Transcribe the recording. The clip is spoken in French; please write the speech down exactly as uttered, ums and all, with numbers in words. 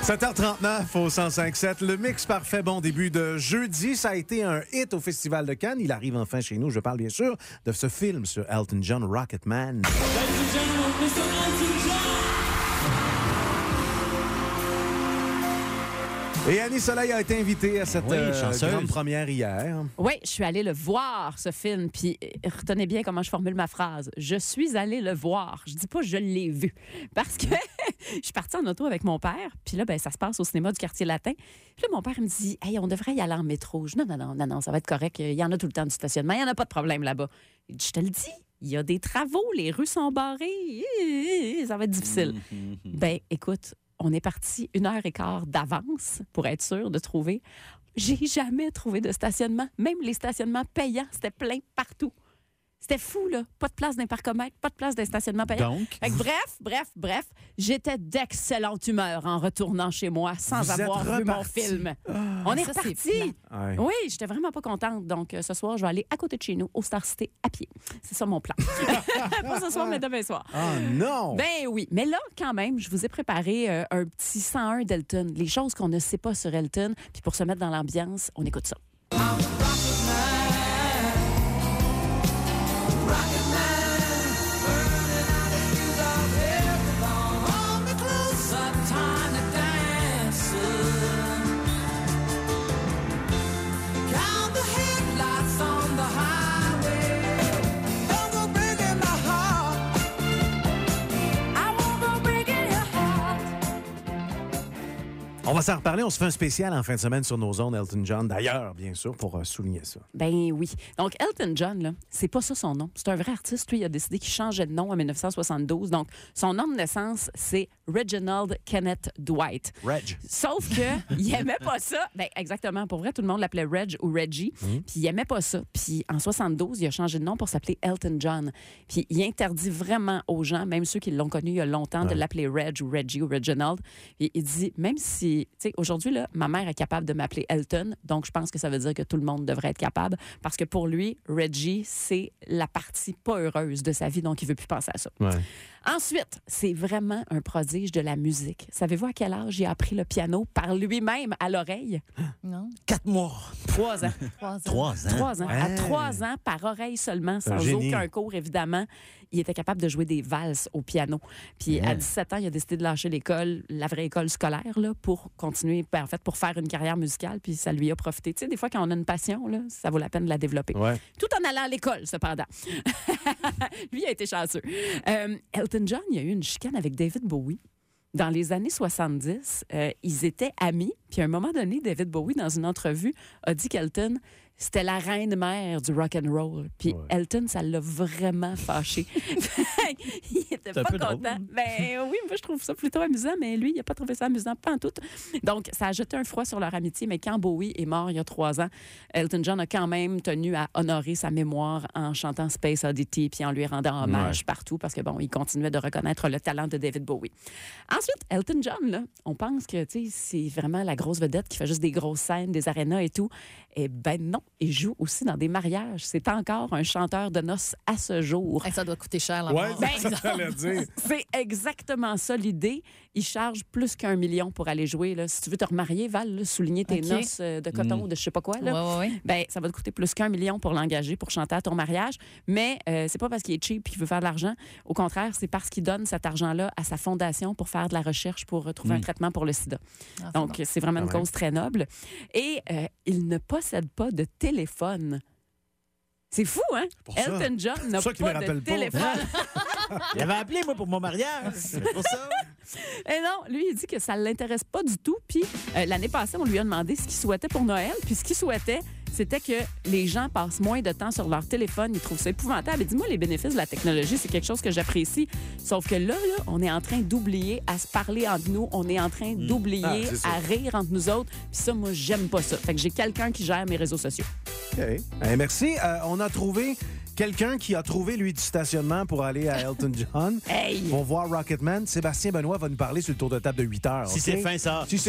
sept heures trente-neuf au cent cinq sept. Le mix parfait, bon début de jeudi. Ça a été un hit au Festival de Cannes. Il arrive enfin chez nous. Je parle bien sûr de ce film sur Elton John, Rocketman. Et Annie Soleil a été invitée à cette oui, euh, grande première hier. Oui, je suis allée le voir, ce film. Puis retenez bien comment je formule ma phrase. Je suis allée le voir. Je dis pas je l'ai vu. Parce que je suis partie en auto avec mon père. Puis là, ben, ça se passe au cinéma du Quartier Latin. Puis là, mon père me dit, hey, on devrait y aller en métro. Je dis, non, non, non, non, non, ça va être correct. Il y en a tout le temps du stationnement. Il n'y en a pas de problème là-bas. Je dis, je te le dis. Il y a des travaux. Les rues sont barrées. Ça va être difficile. Ben, écoute, on est parti une heure et quart d'avance pour être sûr de trouver. J'ai jamais trouvé de stationnement. Même les stationnements payants, c'était plein partout. C'était fou, là. Pas de place d'un parcomètre, pas de place d'un stationnement payant. Donc? Fait que bref, bref, bref, j'étais d'excellente humeur en retournant chez moi sans Vous avoir êtes vu mon reparti. film. On est ça, reparti. c'est Ouais. Oui, j'étais vraiment pas contente. Donc, euh, ce soir, je vais aller à côté de chez nous, au Star City, à pied. C'est ça mon plan. Pas ce soir, mais demain soir. Ah non! Ben oui, mais là, quand même, je vous ai préparé euh, un petit cent un d'Elton. Les choses qu'on ne sait pas sur Elton. Puis pour se mettre dans l'ambiance, on écoute ça. On va s'en reparler. On se fait un spécial en fin de semaine sur nos ondes, Elton John. D'ailleurs, bien sûr, pour euh, souligner ça. Ben oui. Donc, Elton John, là, c'est pas ça son nom. C'est un vrai artiste. Lui, il a décidé qu'il changeait de nom en dix-neuf cent soixante-douze. Donc, son nom de naissance, c'est Reginald Kenneth Dwight. Reg. Sauf que il aimait pas ça. Ben exactement. Pour vrai, tout le monde l'appelait Reg ou Reggie. Puis il aimait pas ça. Puis en soixante-douze, il a changé de nom pour s'appeler Elton John. Puis il interdit vraiment aux gens, même ceux qui l'ont connu il y a longtemps, de Ouais. l'appeler Reg ou Reggie ou Reginald. Puis il dit, même si, tu sais, aujourd'hui, là, ma mère est capable de m'appeler Elton, donc je pense que ça veut dire que tout le monde devrait être capable, parce que pour lui, Reggie, c'est la partie pas heureuse de sa vie, donc il veut plus penser à ça. Ouais. Ensuite, c'est vraiment un prodige de la musique. Savez-vous à quel âge il a appris le piano par lui-même à l'oreille? Non, Quatre mois. Trois ans. trois ans. Trois ans. Trois ans. À Hey. trois ans, par oreille seulement, un sans génie. aucun cours, évidemment, il était capable de jouer des valses au piano. Puis à dix-sept ans, il a décidé de lâcher l'école, la vraie école scolaire, là, pour continuer, ben, en fait, pour faire une carrière musicale. Puis ça lui a profité. Tu sais, des fois, quand on a une passion, là, ça vaut la peine de la développer. Ouais. Tout en allant à l'école, cependant. Lui a été chanceux. Euh, Elton John, il y a eu une chicane avec David Bowie. Dans les années soixante-dix, euh, ils étaient amis. Puis à un moment donné, David Bowie, dans une entrevue, a dit qu'Elton, c'était la reine-mère du rock and roll. Puis Ouais. Elton, ça l'a vraiment fâché. Il était C'est un pas peu content. drôle. Ben oui, moi je trouve ça plutôt amusant, mais lui, il a pas trouvé ça amusant, pas en tout. Donc, ça a jeté un froid sur leur amitié. Mais quand Bowie est mort il y a trois ans, Elton John a quand même tenu à honorer sa mémoire en chantant Space Oddity puis en lui rendant hommage Ouais. partout parce que bon, il continuait de reconnaître le talent de David Bowie. Ensuite, Elton John, là, on pense que tu sais, c'est vraiment la grosse vedette qui fait juste des grosses scènes, des arénas et tout. Eh ben non, il joue aussi dans des mariages. C'est encore un chanteur de noces à ce jour. Hey, ça doit coûter cher, la Ouais, mort. c'est ça que j'allais dire. C'est exactement ça l'idée. Il charge plus qu'un million pour aller jouer. Là. Si tu veux te remarier, Val, là, souligner tes OK. noces euh, de coton ou de je sais pas quoi, là, Ouais, ouais, ouais. ben, ça va te coûter plus qu'un million pour l'engager, pour chanter à ton mariage. Mais euh, c'est pas parce qu'il est cheap et qu'il veut faire de l'argent. Au contraire, c'est parce qu'il donne cet argent-là à sa fondation pour faire de la recherche pour euh, trouver un traitement pour le sida. Ah, c'est Donc, bon. c'est vraiment une Quand même. cause très noble. Et euh, il ne possède pas de téléphone. C'est fou, hein? pour ça. Elton John n'a pour ça qu'il me pas de rappelle pas. téléphone. Il avait appelé, moi, pour mon mariage. C'est pour ça. Et non, lui, il dit que ça ne l'intéresse pas du tout. Puis euh, l'année passée, on lui a demandé ce qu'il souhaitait pour Noël. Puis ce qu'il souhaitait, c'était que les gens passent moins de temps sur leur téléphone. Ils trouvent ça épouvantable. Et dis-moi, les bénéfices de la technologie, c'est quelque chose que j'apprécie. Sauf que là, là, on est en train d'oublier à se parler entre nous. On est en train d'oublier Ah, c'est ça. à rire entre nous autres. Puis ça, moi, j'aime pas ça. Fait que j'ai quelqu'un qui gère mes réseaux sociaux. OK. Eh, merci. Euh, on a trouvé quelqu'un qui a trouvé, lui, du stationnement pour aller à Elton John. Hey! Pour voir Rocketman. Sébastien Benoît va nous parler sur le tour de table de huit heures. Si OK? c'est fin, ça. Si c'est